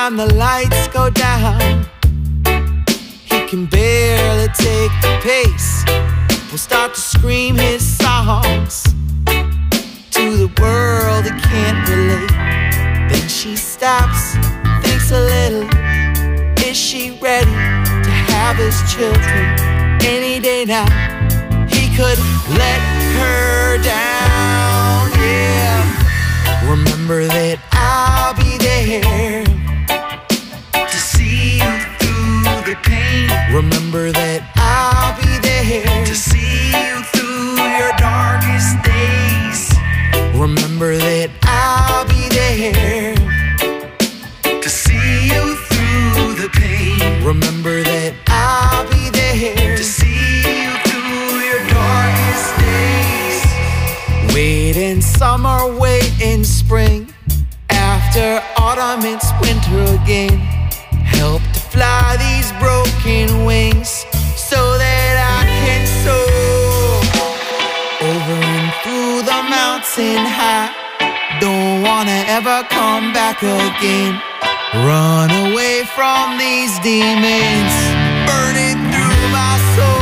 time the lights go down, he can barely take the pace. People start to scream his songs to the world that can't relate. Then she stops, thinks a little. Is she ready to have his children? Any day now, he could let her down, yeah. Remember that I'll be there to see you through the pain. Remember that I'll be there to see you through your darkest days. Remember that I'll be there to see you through the pain. Remember that I'll be there to see you through your darkest days. Wait in summer, wait in spring. After autumn, it's winter again. Help to fly these broken wings so that I can soar over and through the mountain high. Don't wanna ever come back again. Run away from these demons burning through my soul.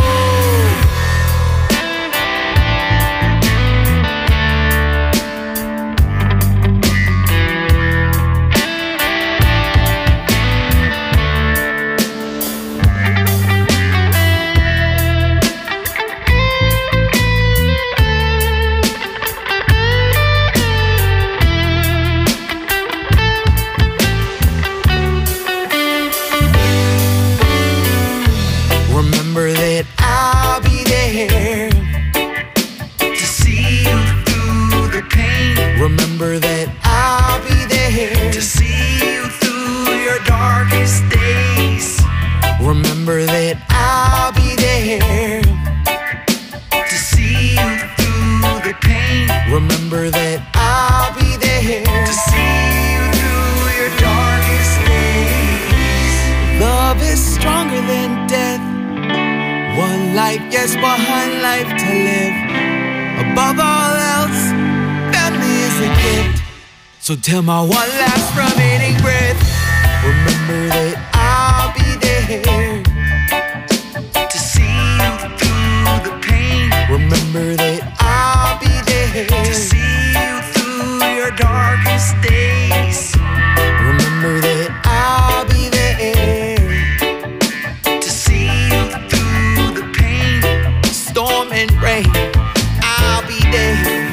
Remember that I'll be there to see you through the pain. Remember that I'll be there to see you through your darkest days. Remember that I'll be there to see you through the pain. Remember that I'll be there to see you through your darkest days. Love is stronger than death. One life, yes, one life to live. Above all else, family is a gift. So till my one last remaining breath, remember that I'll be there to see you through the pain. Remember that I'll be there to see you through your darkest days. Remember that I'll be there to see you through the pain, storm and rain. I'll be there.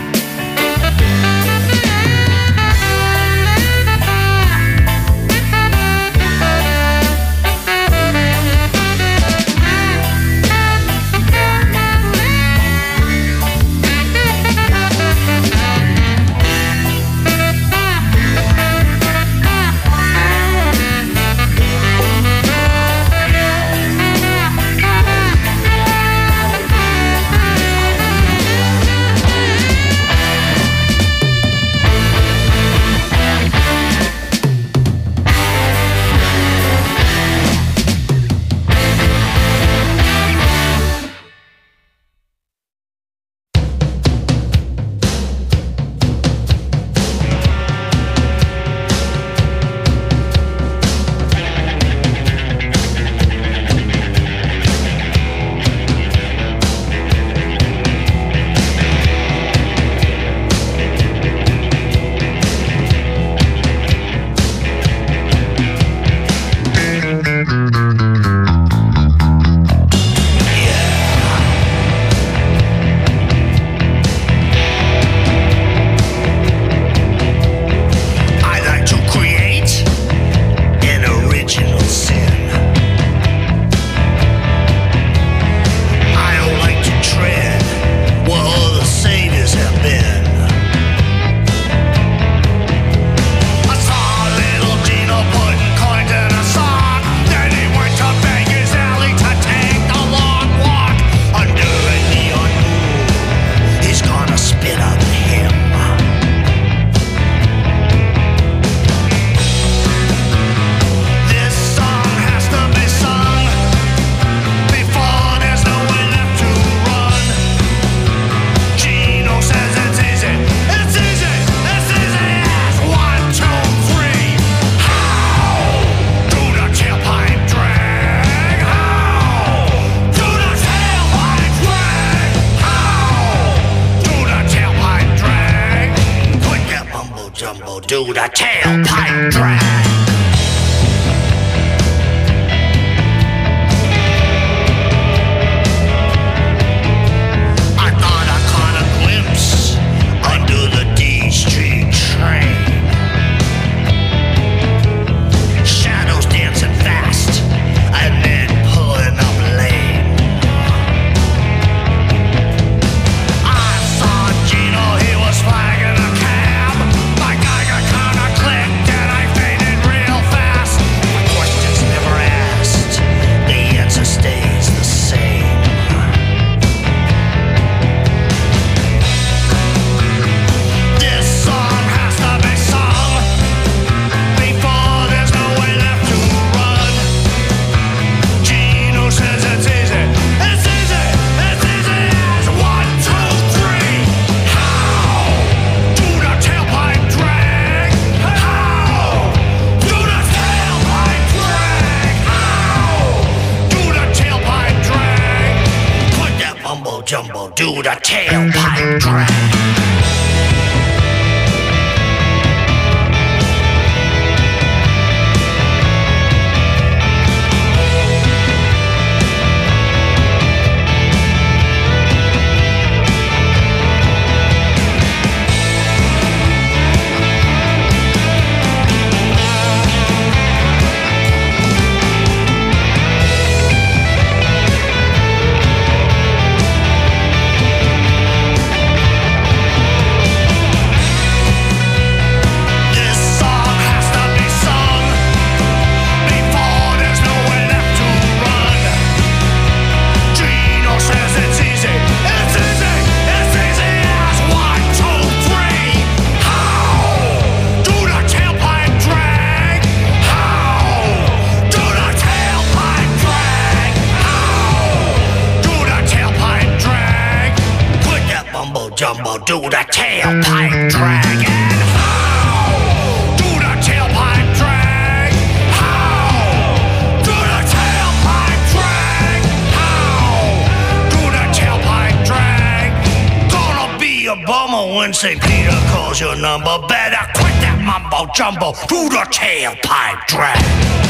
do the tailpipe drag. Jumbo, do the tailpipe drag. Jumbo, do the tailpipe drag. And how? Do the tailpipe drag. How? Do the tailpipe drag. How? Do the tailpipe drag. Gonna be a bummer when St. Peter calls your number. Better quit that mumbo jumbo. Do the tailpipe drag.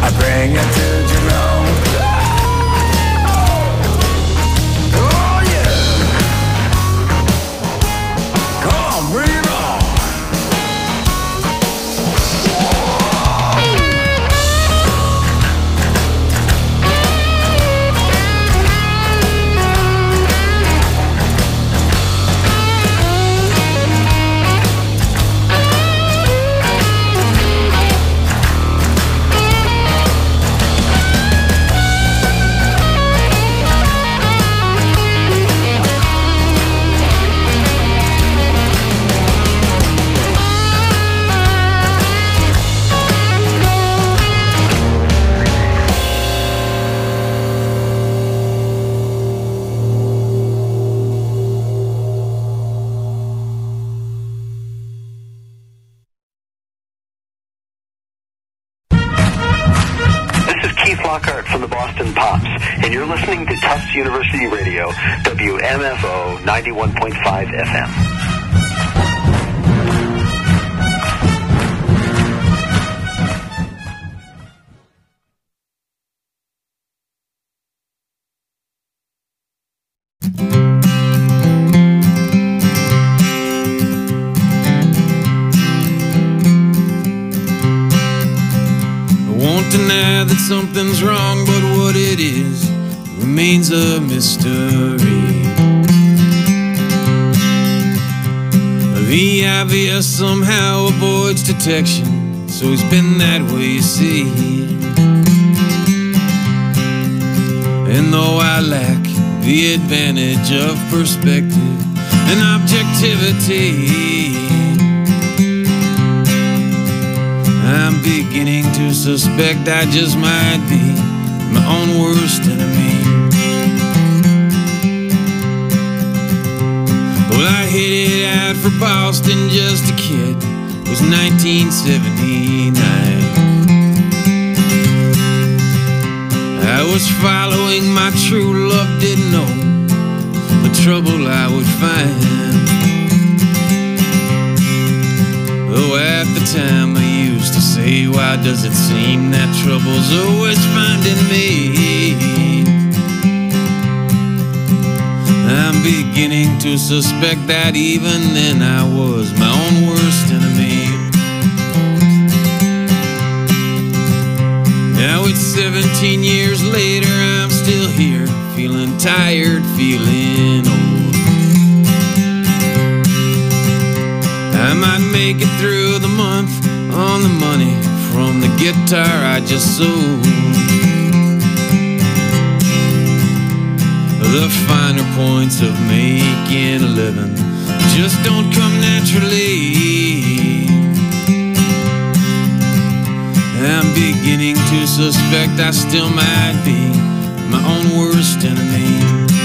I bring it to Jerome. Oh yeah. Come on, bring it on. From the Boston Pops, and you're listening to Tufts University Radio, WMFO 91.5 FM. That something's wrong, but what it is remains a mystery. The obvious somehow avoids detection, so it's been that way, you see. And though I lack the advantage of perspective and objectivity, I'm beginning to suspect I just might be my own worst enemy. Well, I headed out for Boston just a kid. It was 1979. I was following my true love, didn't know the trouble I would find. Though at the time I used to say, why does it seem that trouble's always finding me? I'm beginning to suspect that even then I was my own worst enemy. Now it's 17 years later, I'm still here, feeling tired, feeling old. I might make it through the month on the money from the guitar I just sold. The finer points of making a living just don't come naturally. I'm beginning to suspect I still might be my own worst enemy.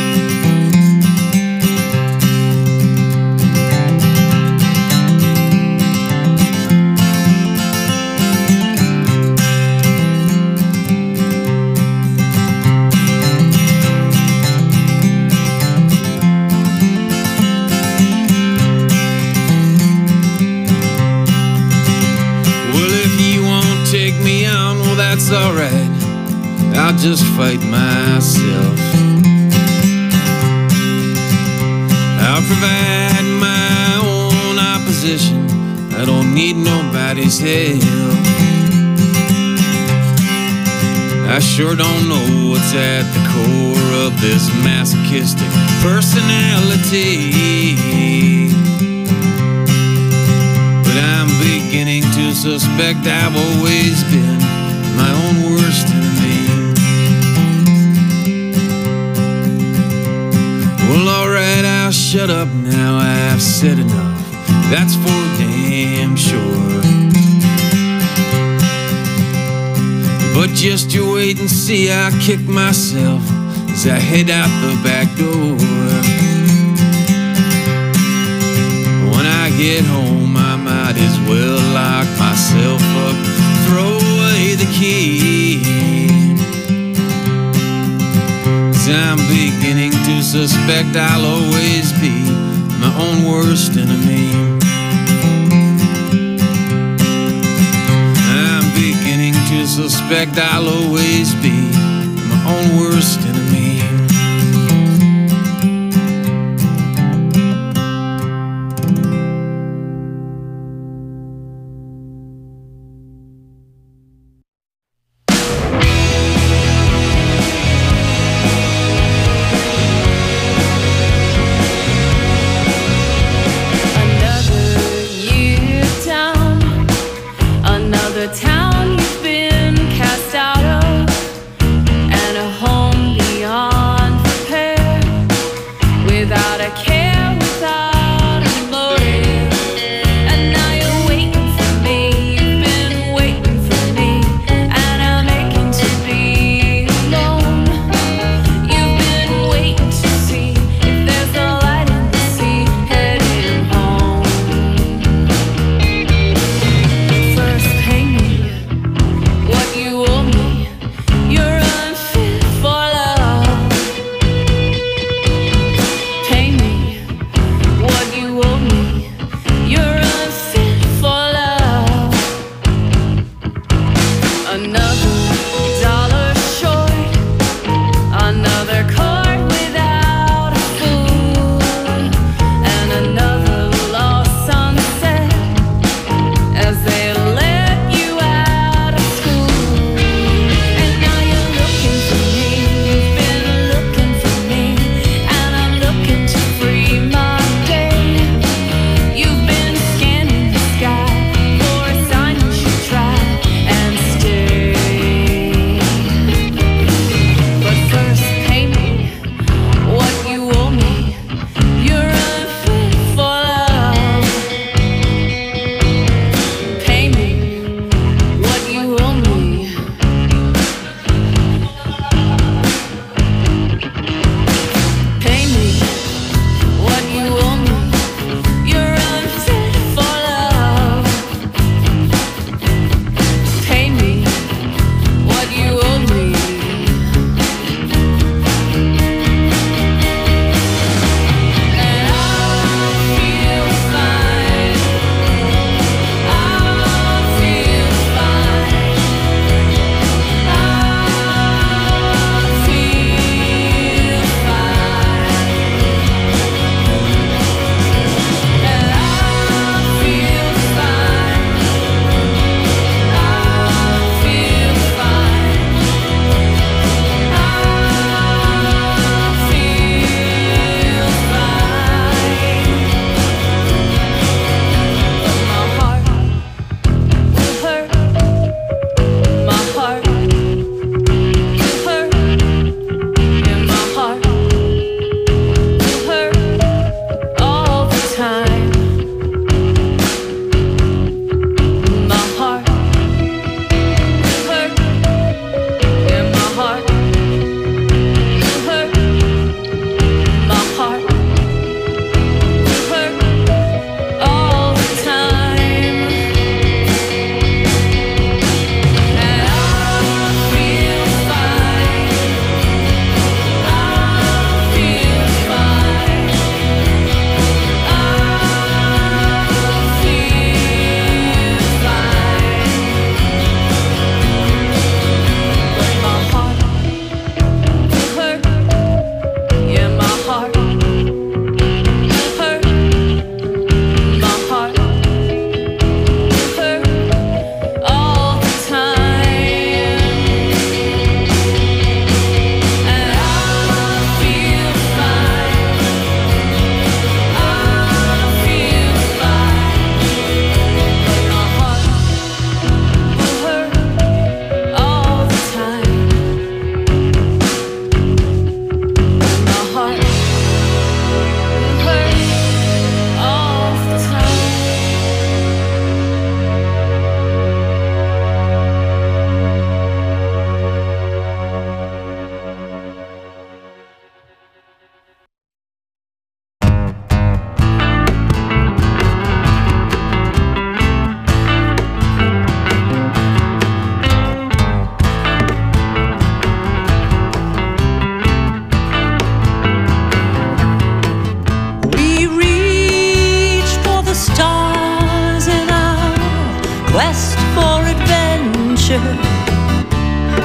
Alright, I'll just fight myself. I'll provide my own opposition. I don't need nobody's help. I sure don't know what's at the core of this masochistic personality, but I'm beginning to suspect I've always been my own worst enemy. Well, alright, I'll shut up now, I've said enough, that's for damn sure. But just you wait and see, I'll kick myself as I head out the back door. When I get home, I might as well lock myself up, throw away the key. 'Cause I'm beginning to suspect I'll always be my own worst enemy. I'm beginning to suspect I'll always be my own worst enemy. Town you've been cast out of, and a home beyond.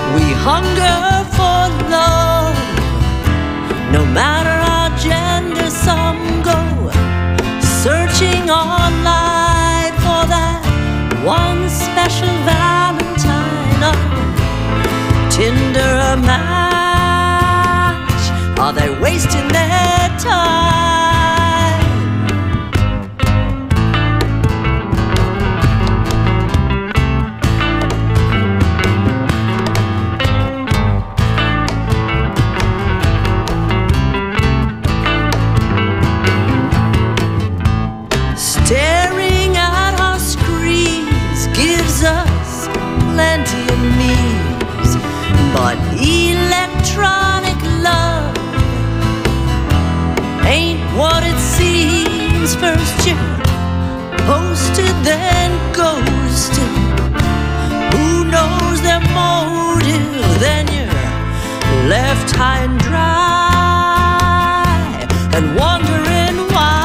We hunger for love, no matter our gender. Some go searching online for that one special Valentine. Oh, Tinder a match? Are they wasting their time? Staring at our screens gives us plenty of memes, but electronic love ain't what it seems. First you're posted, then ghosted. Who knows their motive? Then you're left high and dry and wondering why.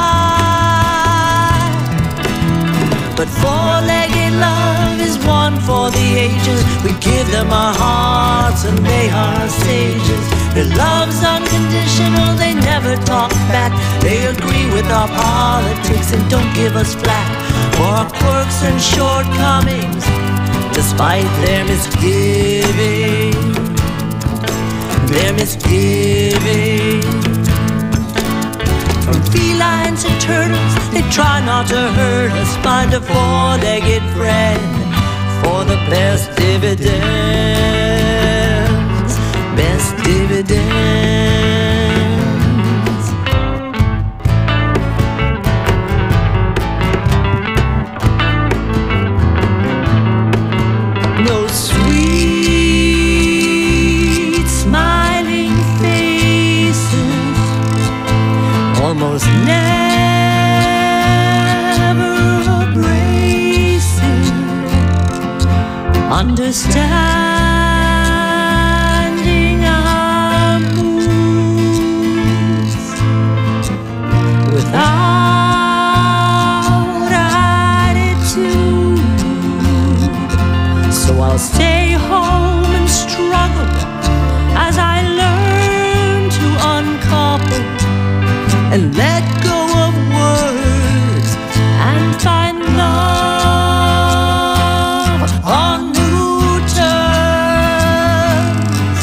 But four-legged love is one for the ages. We give them our hearts and they are sages. Their love's unconditional, they never talk back. They agree with our politics and don't give us flack for our quirks and shortcomings, despite their misgiving. Their misgiving. From felines to turtles, they try not to hurt us. Find a four-legged friend for the best dividends. Best dividends. No sweet smiling faces, almost never abrasive, understanding our moods without attitude. So I'll stay home and struggle as I learn to uncouple and let go of words and find love on new terms.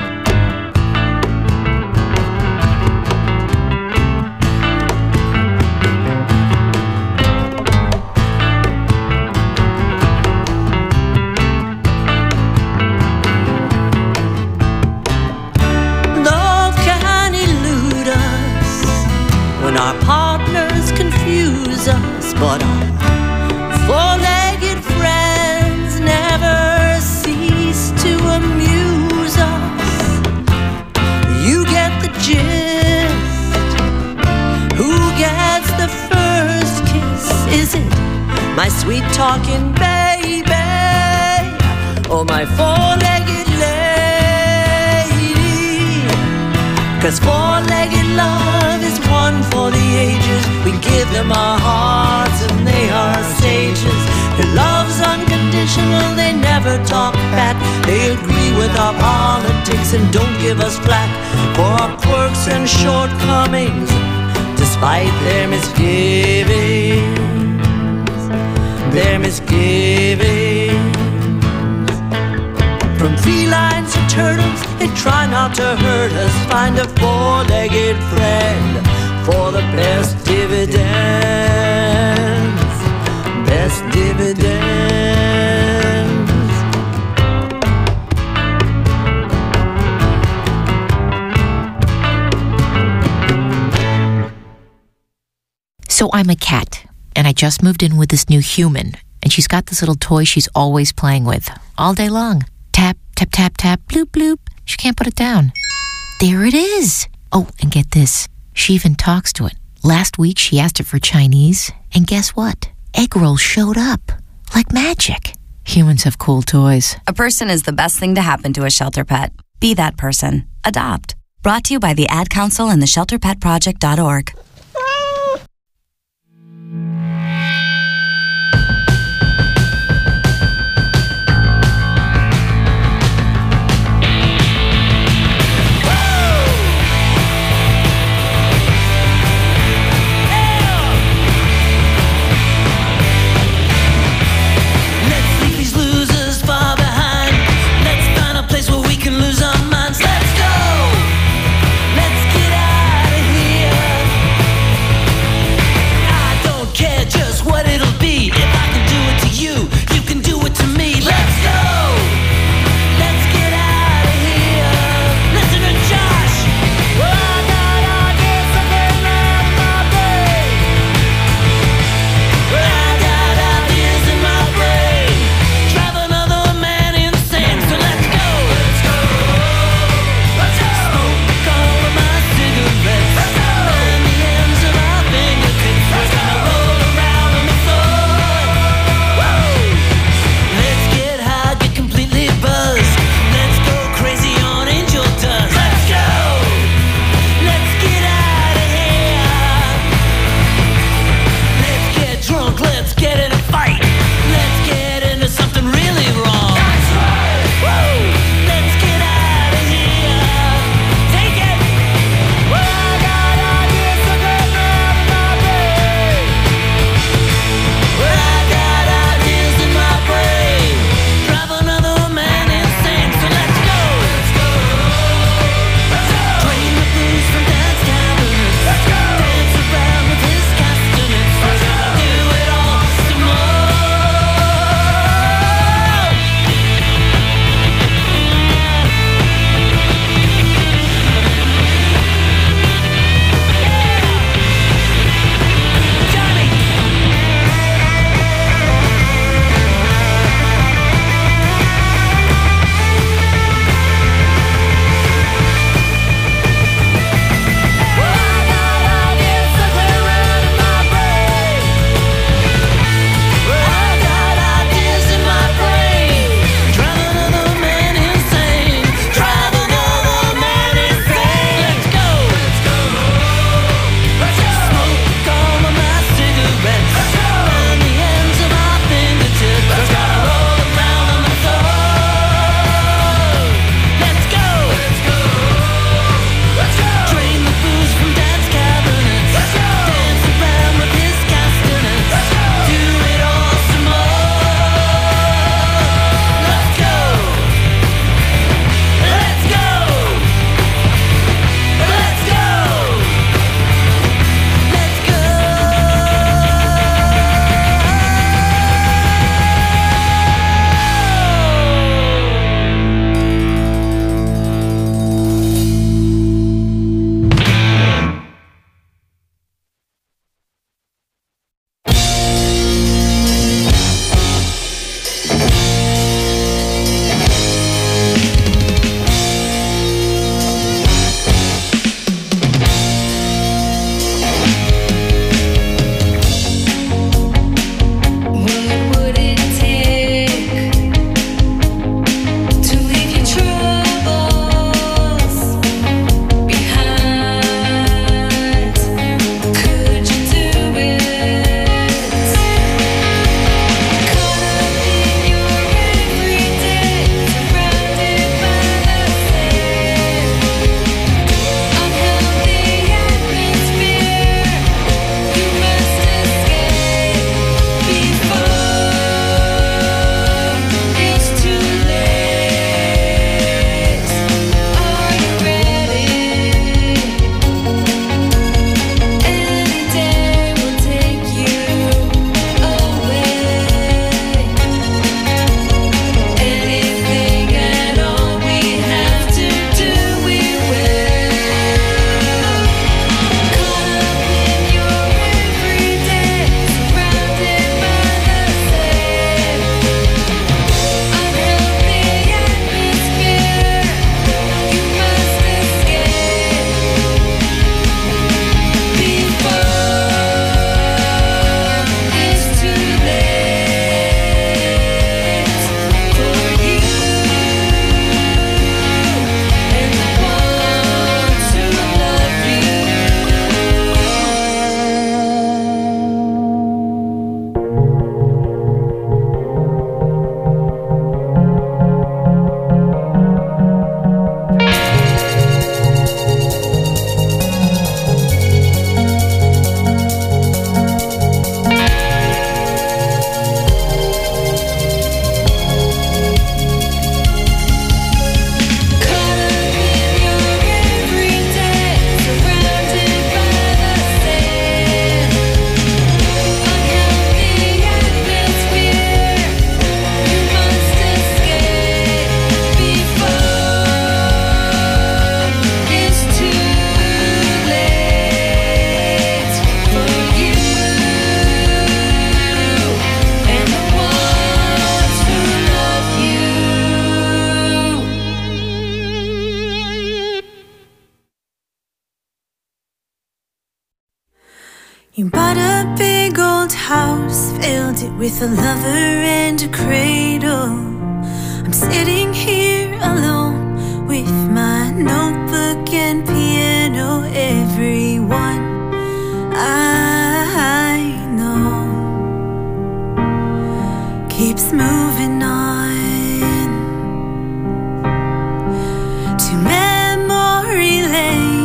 Love can elude us when our partners confuse us, but our four-legged friends never cease to amuse us. You get the gist. Who gets the first kiss? Is it my sweet talking baby or my four-legged lady? 'Cause four-legged love is one for the ages. We give them our hearts and they are sages. Their love's unconditional, they never talk back. They agree with our politics and don't give us flack for our quirks and shortcomings, despite their misgivings. Their misgivings. From felines to turtles, they try not to hurt us. Find a four-legged friend for the best dividends. Best dividends. So I'm a cat, and I just moved in with this new human, and she's got this little toy she's always playing with, all day long. Tap, tap, tap, tap, bloop, bloop. She can't put it down. There it is. Oh, and get this. She even talks to it. Last week, she asked it for Chinese, and guess what? Egg rolls showed up. Like magic. Humans have cool toys. A person is the best thing to happen to a shelter pet. Be that person. Adopt. Brought to you by the Ad Council and the ShelterPetProject.org. You bought a big old house, filled it with a lover and a cradle. I'm sitting here alone with my notebook and piano. Everyone I know keeps moving on to memory lane.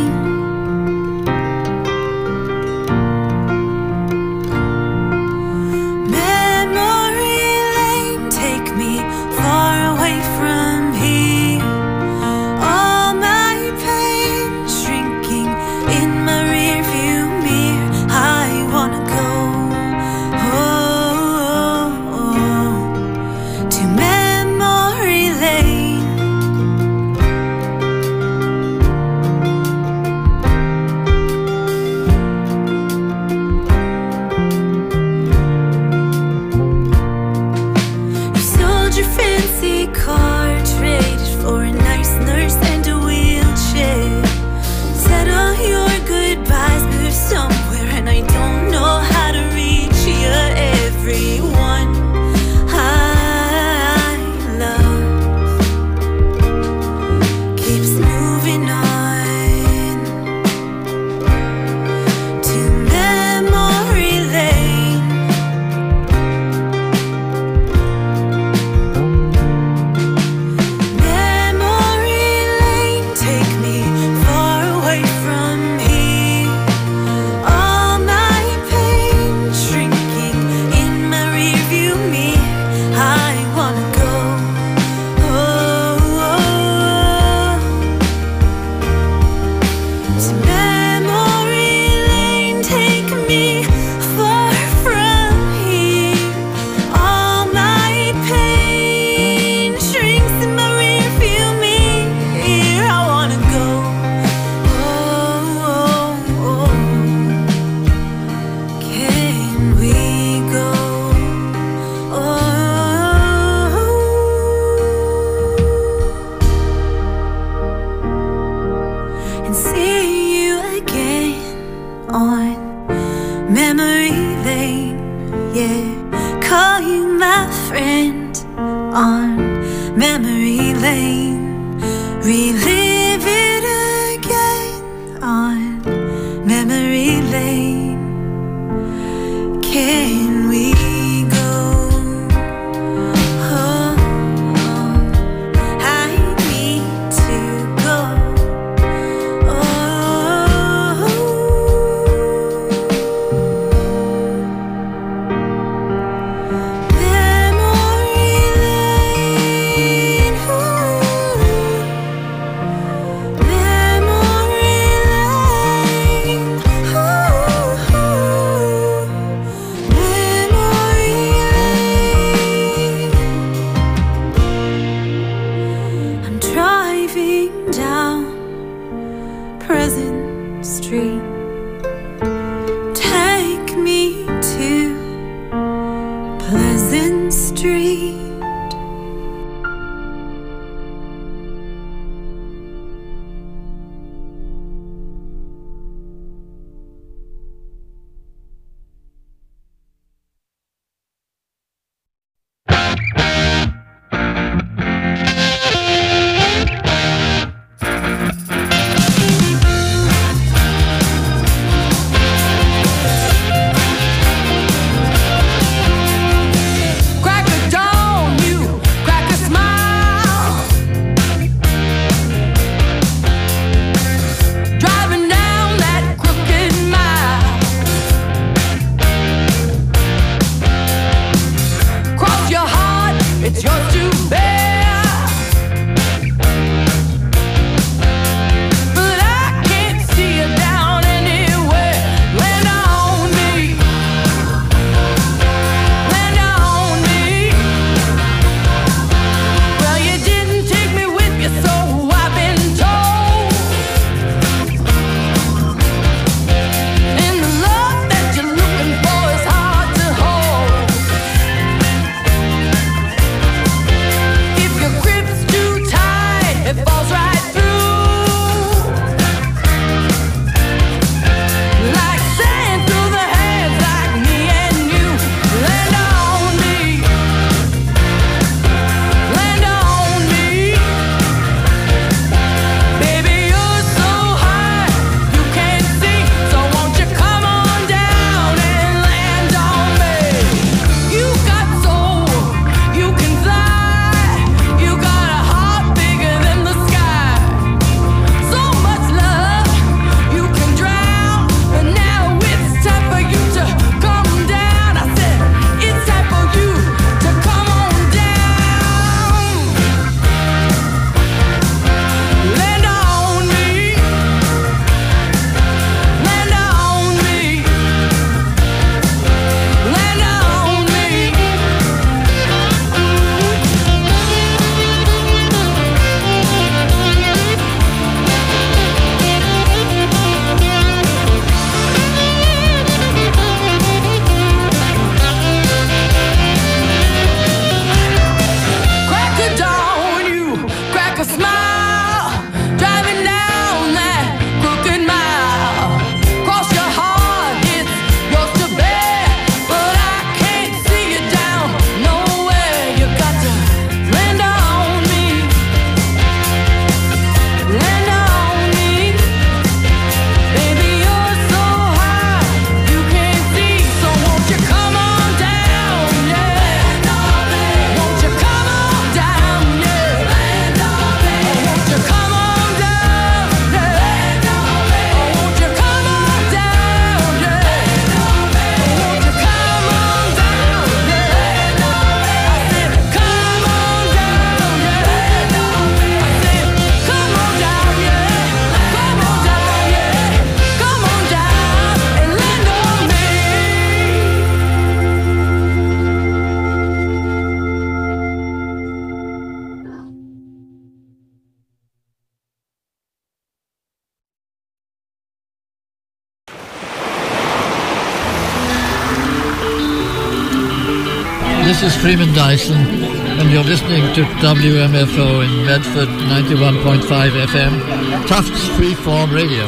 is Freeman Dyson, and you're listening to WMFO in Medford, 91.5 FM, Tufts Freeform Radio.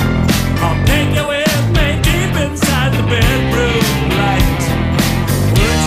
I'll take you with me deep inside the bedroom light.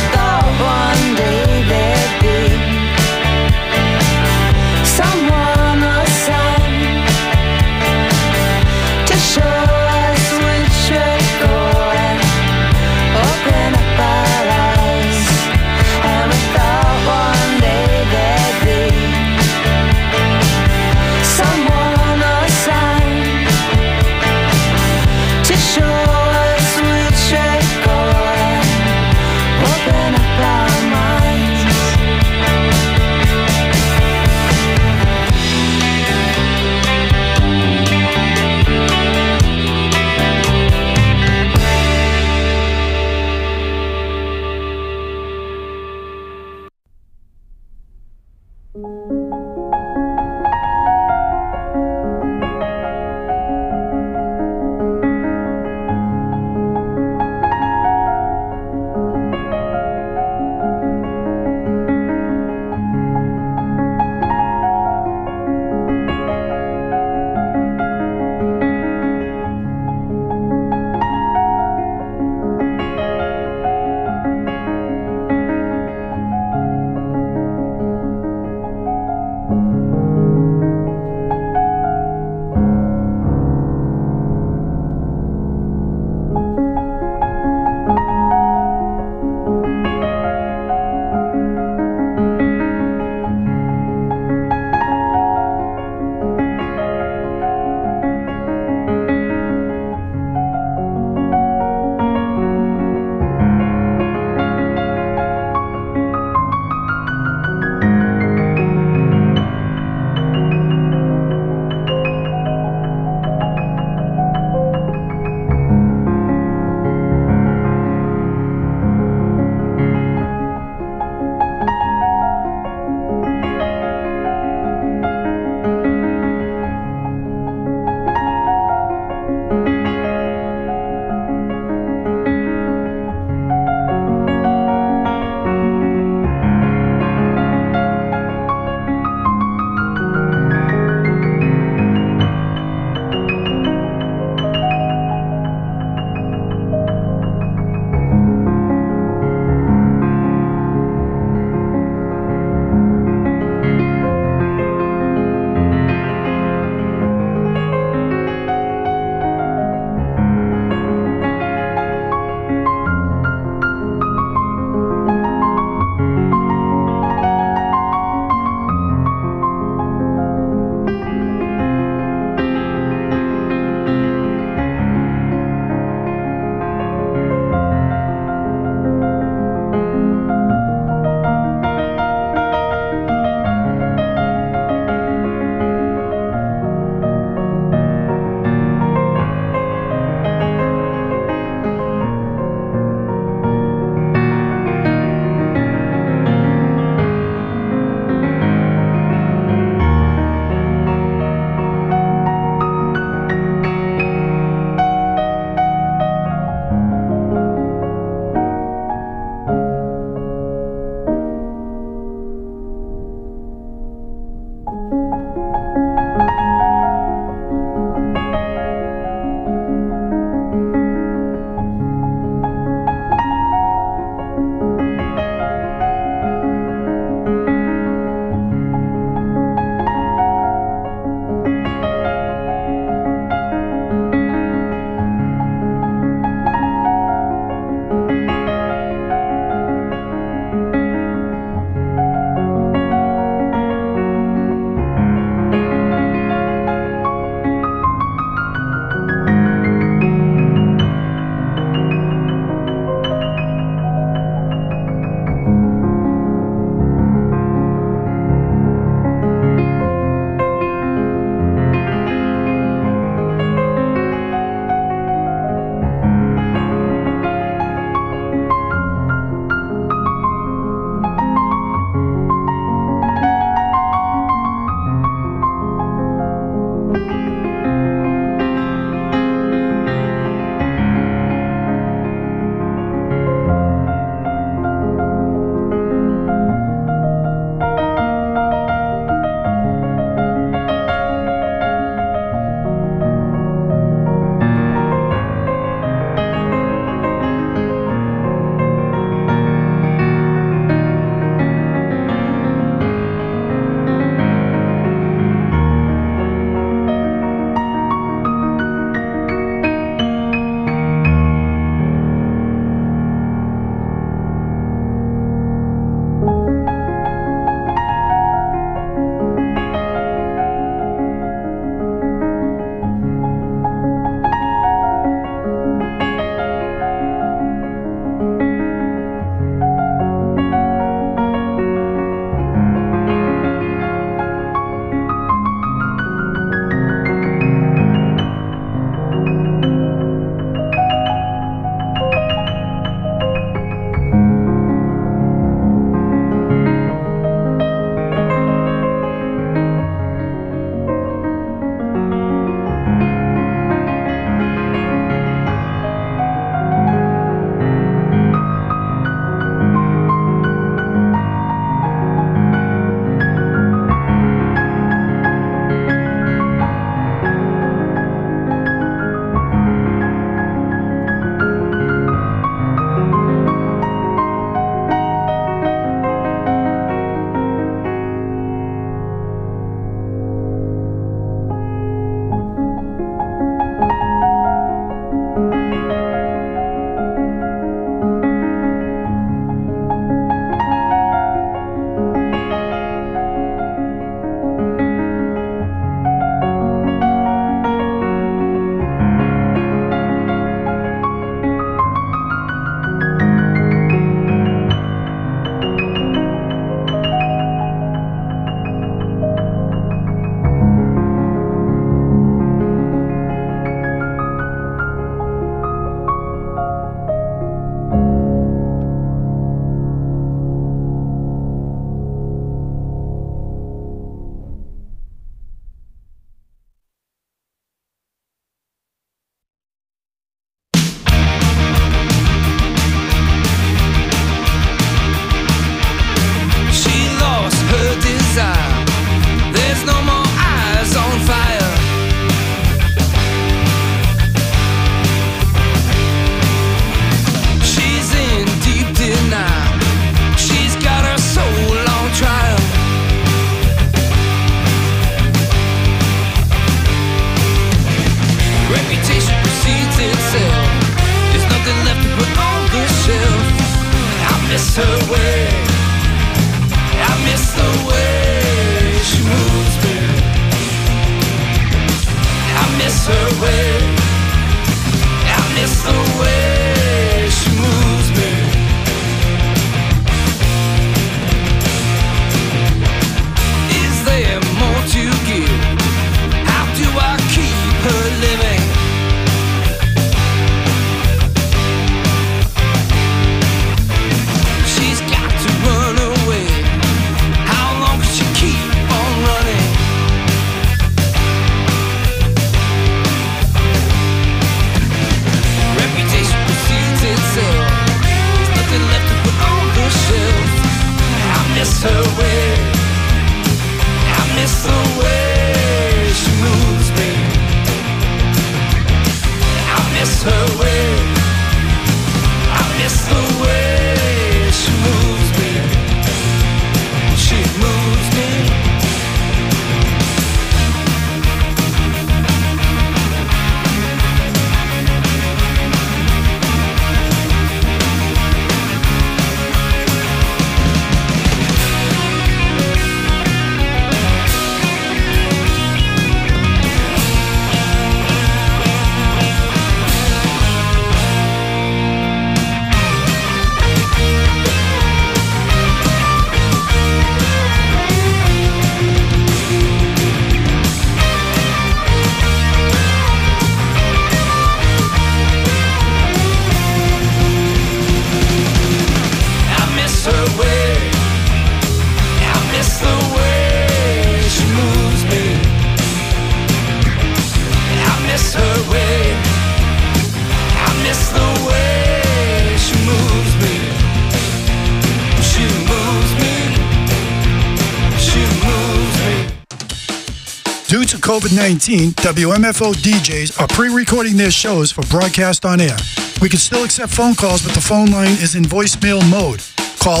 way she moves me. She moves me. She moves me. Due to COVID-19, WMFO DJs are pre-recording their shows for broadcast on air. We can still accept phone calls, but the phone line is in voicemail mode. Call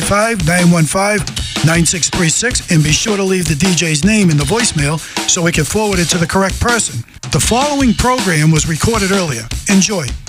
855-915-9636 and be sure to leave the DJ's name in the voicemail so we can forward it to the correct person. The following program was recorded earlier. Enjoy.